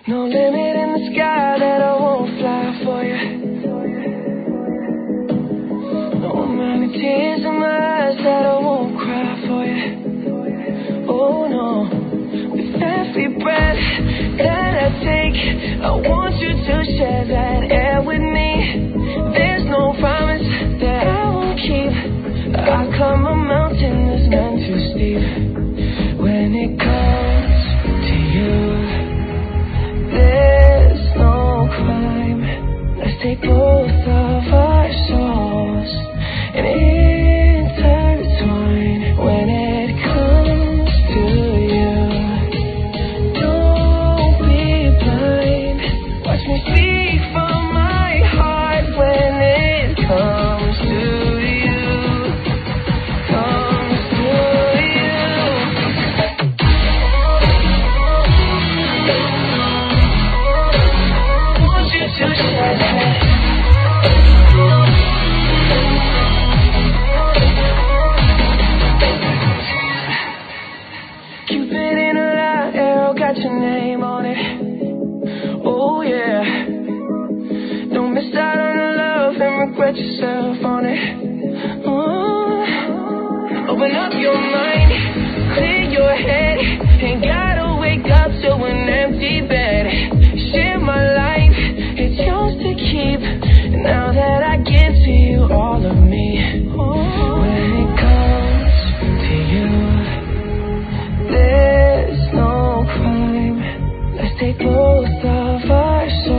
No limit in the sky that I won't fly for you. No amount of tears in my eyes that I won't cry for you. Oh no, with every breath that I take, I want you to share that air with me. There's no promise that I won't keep. I climb a mountain that's meant too steep. When it comes to you, there's no crime. Let's take both of our souls and intertwine. When it comes to you, don't be blind. Watch me speak from my heart. When it comes to you, comes to you. Want you to share that. Cupid in a light arrow got your name on it. Oh yeah. Don't miss out on the love and regret yourself on it. Open up your mind, clear your head. Ain't gotta wake up to an empty bed. Share my life, it's yours to keep. Now that I give to you all of me. When it comes to you, there's no crime. Let's take both of our souls